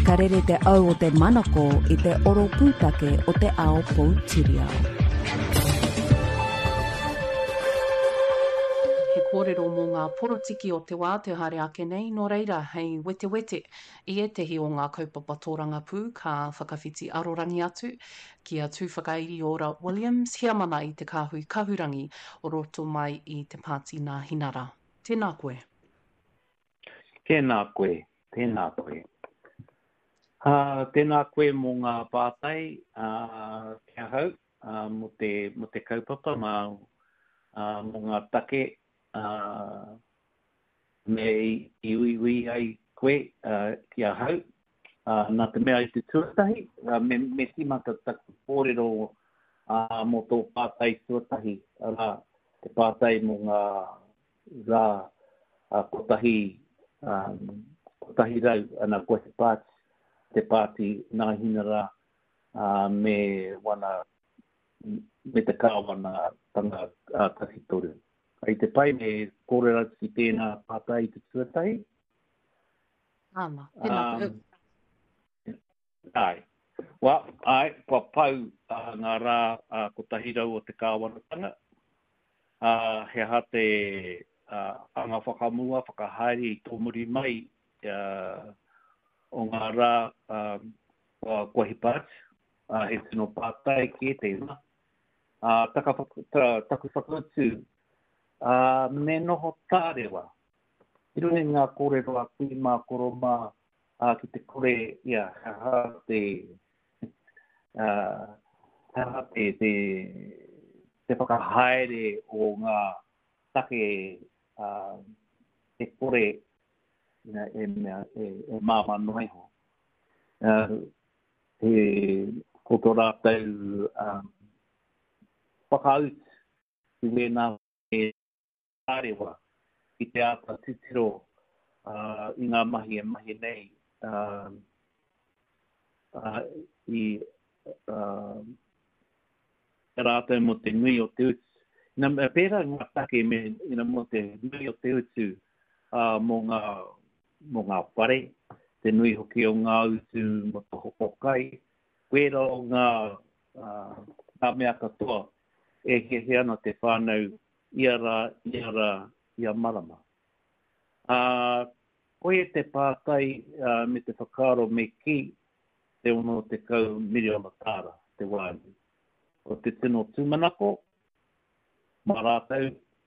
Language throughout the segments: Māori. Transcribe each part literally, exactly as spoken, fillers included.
Ka rere te au o te manako i te oro pūtake o te ao Poutireo. He kōrero mō ngā porotiki o te wā te haere ake nei, nō reira, hei wete wete. I e tehi o ngā kaupapa tōranga pū, ka whakawhiti arorangi atu, kia tūwhakairi o Ra Williams, hia mana i te kāhui kahurangi o roto mai i te pāti nā hinara. Tēnā koe. Tēnā koe, tēnā koe. Uh, tēnā koe mō ngā pātai, uh, kia hau, uh, mo, te, mo te kaupapa, mā, uh, mō ngā take, uh, me i ui ai koe, uh, kia hau, uh, nā te mea i te tuatahi, uh, me, me timata taku kōrero uh, mō tō pātai tuatahi, rā, te pātai mō ngā rā uh, kotahi, um, kotahi rau, ana koe te pāti, te pāti nā hinara uh, me wana, me te kāwana tanga uh, takitoru. Ai te pai me kōrera ki tēnā pātai te tuatahi. Āna, tēnā koe. Um, ai. Wa, ai, kua pau uh, ngā rā uh, kotahi rau o te kāwanatanga. Uh, he ha te uh, anga whakamua, whakahaere i tō muri mai, uh, o ngā rā uh, kua hipāt, uh, he tino pātai ki e tēnā. Uh, taka ta, taku whakautu, uh, me noho tārewa. I rune ngā kōrero a kui mā koro mā uh, ki te kore, ia, ha te, uh, ha te, te, te whakahaere o ngā take, uh, te kore, Ina e mea, e, e māma noi ho. Uh, he koto rātau um, whakaut i wēnā e ārewa i te āta titiro uh, i ngā mahi e mahi nei uh, uh, i uh, rātau mo te nui o te utu. Ina pēra ngā take me ina mo te nui o te utu uh, mo ngā mo ngā whare, te nui hoki o ngā utu mo te hokokai, wera o ngā, uh, ngā mea katoa, e he he ana te whānau iara, iara, ia marama. Uh, koe te pātai uh, me te whakaro me ki, te ono te kau miriona tāra, te wāni. O te tino tūmanako, mā rātau,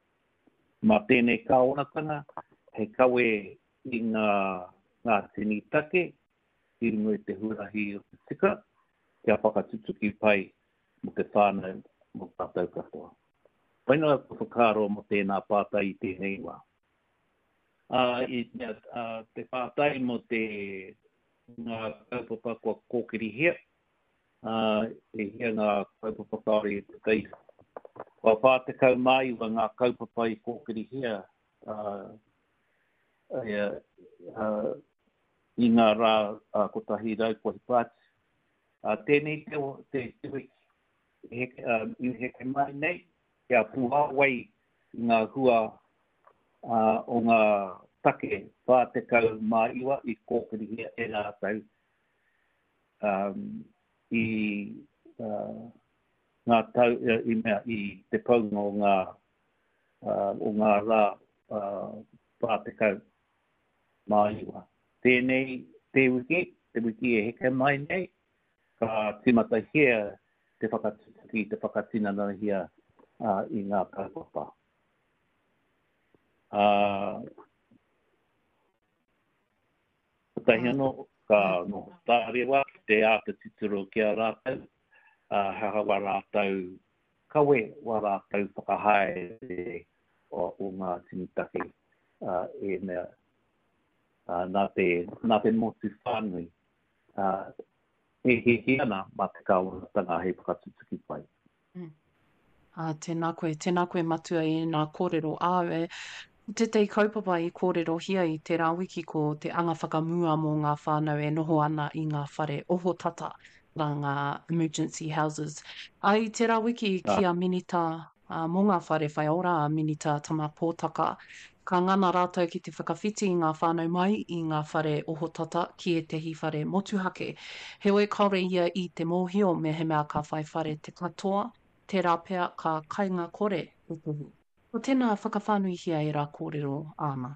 mā tēnei kāonatanga, he kaue i ngā, ngā tini take, i rungo i te huarahi o te tika, kia whakatutuki pai mo te whānau mo tātou katoa. Paina ko whakaro mo tēnā pātai i tēnei wā. Uh, i, uh, te pātai mo te ngā kaupapa kua kōkiri hea, uh, e hea ngā kaupapa kāre i te teisa. Kua pātekau mai wa ngā kaupapa i kōkiri hea, uh, Uh, uh, i ngā rā uh, kotahi rau kua hipāti. Uh, tēnei te, te, te heke, uh, i heke mai nei, kia puha wai i ngā hua uh, o ngā take pātekau mā iwa i kōkiri hea e rātau. Um, I uh, ngā tau, uh, i, mea, i te paunga o ngā, uh, o ngā rā uh, pātekau māiwa. Tēnei, te wiki, te wiki e heke mai nei, ka timata hea te whakatuki, te whakatinana hea uh, i ngā kaupapa. Uh, tahi anō, ka no tārewa, te āta tituro kia rātau, uh, haha wa rātau, kawe wa rātau whakahaere o, o ngā tinitake uh, e mea. Uh, nā te, nā te motu whānui, uh, e he he ana mā te kāwanatanga hei whakatutuki pai. Mm. Uh, tēnā koe, tēnā koe matua i nā kōrero āwe. Te tei kaupapa i kōrero hia i te rāwiki ko te anga whakamua mō ngā whānau e noho ana i ngā whare oho tata rā ngā emergency houses. Ai te rāwiki ki a minita uh, mō ngā whare whai ora a minita tama pōtaka, Ka ngana rātou ki te whakawhiti i ngā whānau mai i ngā whare ohotata ki e tehi whare motuhake. He oe kaore ia i te mōhio me he mea ka whai whare te katoa, te rāpea ka kainga kore o tehi. Ko tēnā whakawhānui hia e rā kōrero āna.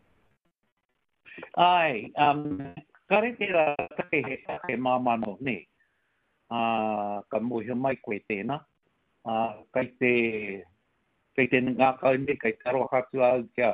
Ai, um, kare te rā take he take māmano ne. Uh, ka mōhio mai koe tēnā. Uh, kai te Kei te ngā kaune, kei te aroha hatu au kia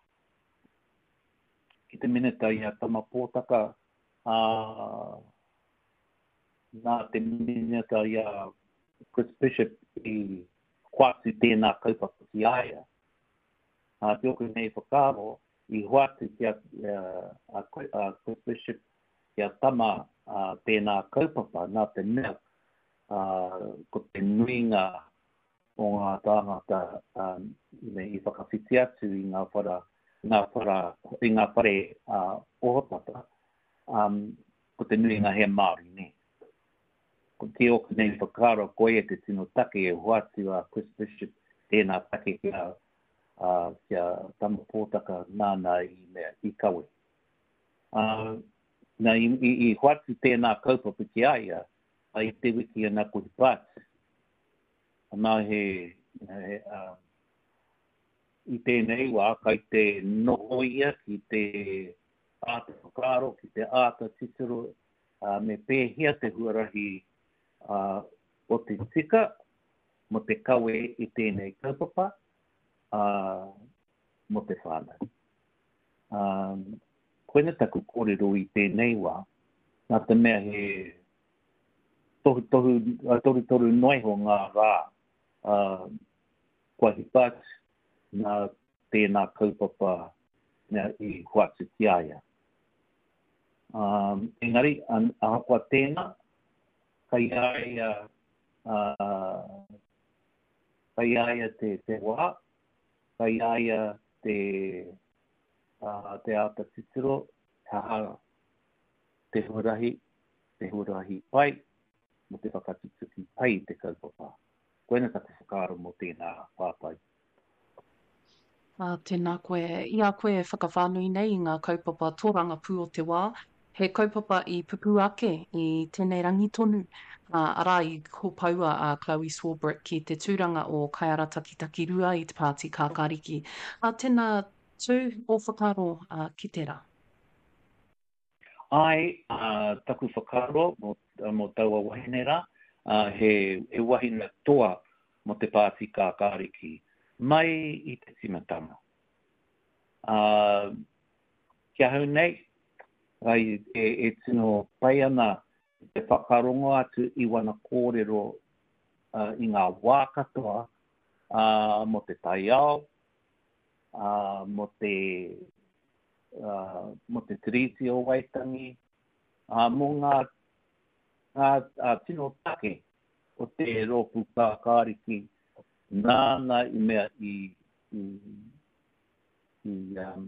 ki te minita i a tama pōtaka. Uh, nā te minita i a Chris Bishop i huatu tēnā kaupapa ki aia. Uh, te oku nei whakaro i huatu ki a, uh, a, a Chris Bishop i a tama uh, tēnā kaupapa nā te mea uh, ko te nuinga o ngā tāngata um, i whakawhiti atu i ngā whara, ngā whara, i ngā whare uh, ohotata, um, ko te nui ngā he Māori, ne. Ko te oku nei whakaro koe te tino take e huatu a Chris Bishop, tēnā take kia, uh, kia tama pōtaka nāna i mea i kawe. Uh, nā i, i, i huatu tēnā kaupapa ki aia, ai te wiki a nā kuri pātu. Nā he, he uh, i tēnei wā, kai te nohoia ki te āta whakaro, ki te āta titiro, uh, me pēhia te huarahi uh, o te tika, mo te kawe i tēnei kaupapa, uh, mo te whānau. Um, koina taku kōrero i tēnei wā, nā te mea he tohu tohu, uh, toru toru noiho ngā rā, Uh, kua hi pat nā tēnā kaupapa nā i huatu ki aia. Um, engari, an, ahakua tēnā, kai aia, uh, kai aia te, te wā, kai aia te, uh, te ata titiro, taha te hurahi, te hurahi pai, mo te whakatutuki pai te kaupapa. Koena ka te whakaro mo tēnā whāpai. Uh, tēnā koe, i a koe whakawhānui nei i ngā kaupapa tōranga pū o te wā. He kaupapa i pupu ake i tēnei rangi tonu. Uh, ara i ko paua a uh, Chloe Swarbrick ki te tūranga o Kaiara Takitaki Rua i te pāti kākariki. Uh, tēnā tū o whakaro uh, ki tērā. Ai, uh, taku whakaro mo, mo taua wahinera. Uh, he, he wahina toa mo te pāti kākāriki mai i te timatanga. Uh, kia hau nei, ai, e, e tino pai ana te whakarongo atu i wana kōrero uh, i ngā wā katoa uh, mo te taiao, uh, mo te, uh, mo te tiriti o Waitangi, uh, mo ngā ngā uh, tino take o te rōpu kākāriki nāna i mea i, i, i, um,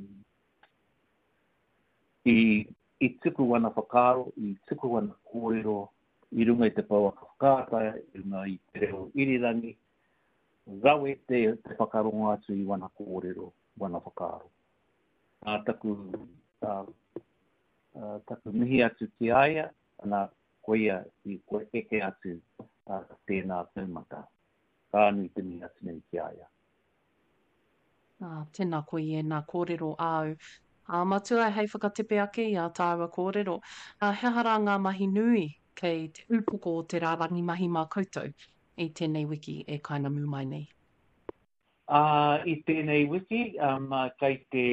i, i tuku wana whakaro, i tuku wana kōrero, i runga i te pauaka whakātai, i runga i te reo irirangi, rau e te, te whakarongo atu i wana kōrero, wana whakaro. Uh, taku, uh, uh, taku mihi atu ki aia, ana koia i koe eke atu uh, tēnā tūmata. Ka anui te mihi atu nei ki aia. Ah, tēnā koe e nā kōrero āu. Uh, matua hei whakatepe ake i a tāua kōrero. Uh, he hara ngā mahi nui kei te upoko o te rārangi mahi mā koutou i tēnei wiki e kaina mū mai nei. Uh, I tēnei wiki, um, kai te,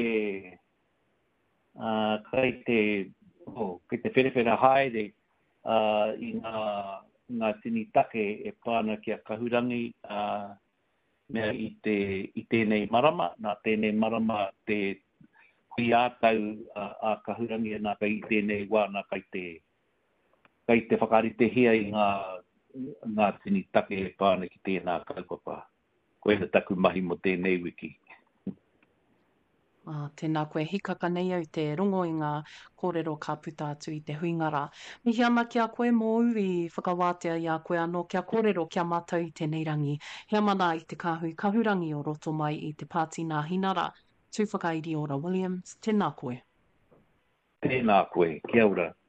uh, kai te, oh, kai te wherewhera haere, Uh, i ngā, ngā tini take e pāna ki a kahurangi uh, mea i, te, i tēnei marama, nā tēnei marama te hui ātau uh, a kahurangi nā kai i tēnei wā, nā kai te, kai te whakarite hia i ngā, ngā tini take e pāna ki tēnā kaupapa. Koe na taku mahi mo tēnei wiki. Ah, tēnā koe hikaka nei au te rongo i ngā kōrero ka puta atu i te huingara. Mihi ana kia koe mō ui whakawātea i a koe anō kia kōrero kia mātou i tēnei rangi. Hea mana i te kāhui kahurangi o roto mai i te pāti nā hinara. Tū whakairi ora Williams, tēnā koe. Tēnā koe, kia ora.